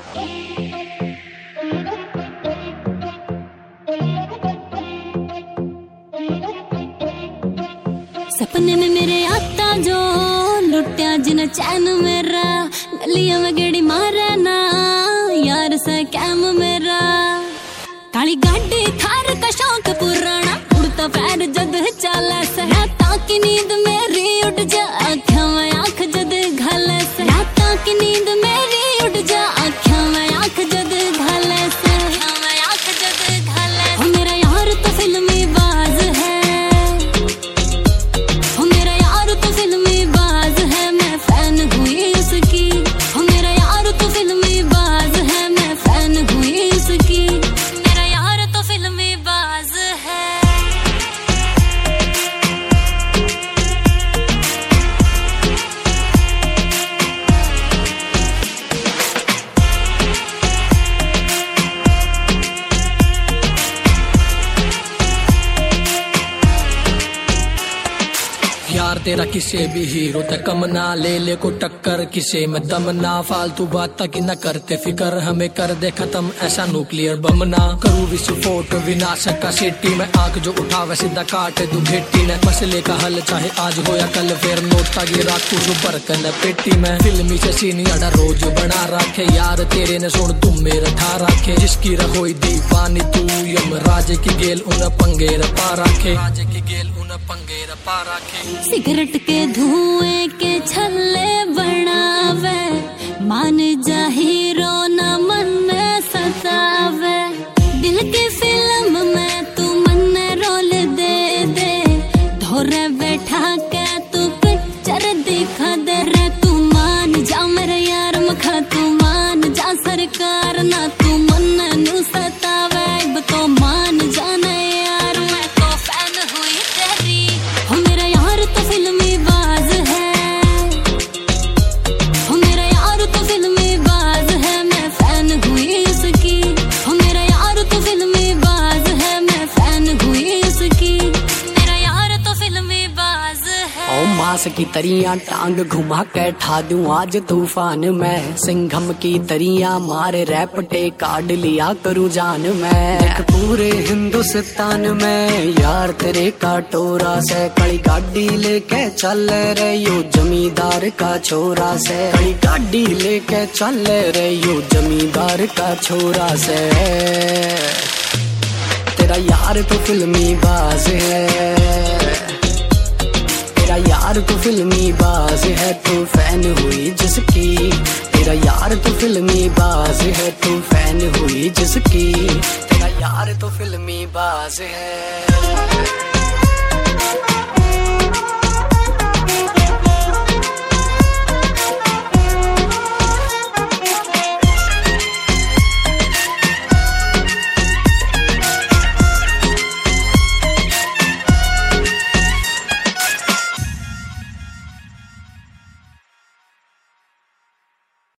सपने में मेरे आता जो लुटिया जिन चैन मेरा, गलियां में गेड़ी मारे ना यार से कैम मेरा। काली गाड़ी थार का शौक पुराना, उड़ता पैर जद चाले से, राता की नींद मेरी उड़ जा आँखों में आँख जद घाले से, राता की नींद मेरी उड़ जा आँखों में आँख जद घाले से, आँखों में आँख जद घाले से। ओ मेरा यार तो फिल्मी बाज है, ओ मेरा यार तो फिल्मी बाज है, मैं फैन हुई उसकी। ओ मेरा यार तो फिल्मी बाज है, मैं फैन हुई उसकी। मेरा यार तो फिल्मी बाज है। यार तेरा किसे भी हीरो तक कम ना, ले ले को टक्कर किसे में दम ना, फालतू बात तक न करते फिकर, हमें कर दे खत्म ऐसा न्यूक्लियर बम ना। करूँ विस्फोट विनाशक का सिटी में, आंख जो उठावे सीधा काटे दू घेटी ने, मसले का हल चाहे आज हो या कल, फिर नोटा गिरा कुछ ऊपर कर पेटी में। फिल्मी से सीनियर रोज बना रखे, यार तेरे ने सुन तुम मेरे ठा रखे, जिसकी रहोई दीवानी तू यम राजे की गेल उन पंगेर पा रखे, राजे की गेल उन पंगेर पा रखे। सिगरेट के धुएं के छल्ले बनावे, मान जा हीरो न मन में सतावे, दिल की फिल्म में तू मन रोल दे दे, धोरे बैठा के तू पिक्चर दिखा दे रे। तू मान जा मेरे यार मखा, तू मान जा सरकार ना, तू मन नू सतावे, अब तो मान जाना यार मैं तो फैन हुई तेरी। हो मेरा यार तो फिल्मी बाज है, हो मेरा यार तो फिल्मी बाज है, मैं फैन हुई उसकी। हो मेरा यार तो फिल्मी बाज है, मैं फैन हुई उसकी। मेरा यार तो फिल्मी बाज है। ओ मास की तरियां टांग घुमा के ठा दूं आज तूफान में, सिंघम की तरियां मारे रैपटे काट लिया करूं जान में। देख पूरे हिंदुस्तान में यार तेरे का टोरा से, कड़ी गाड़ी लेके चल रे यो जमींदार का छोरा से, कड़ी गाड़ी लेके चल रे यो जमींदार का छोरा से। तेरा यार तो फिल्मी बाज है, तेरा यार तो फिल्मी बाज है, तू फैन हुई जिसकी। तेरा यार तो फिल्मी बाज है, तू फैन हुई जिसकी। तेरा यार तो फिल्मी बाज है।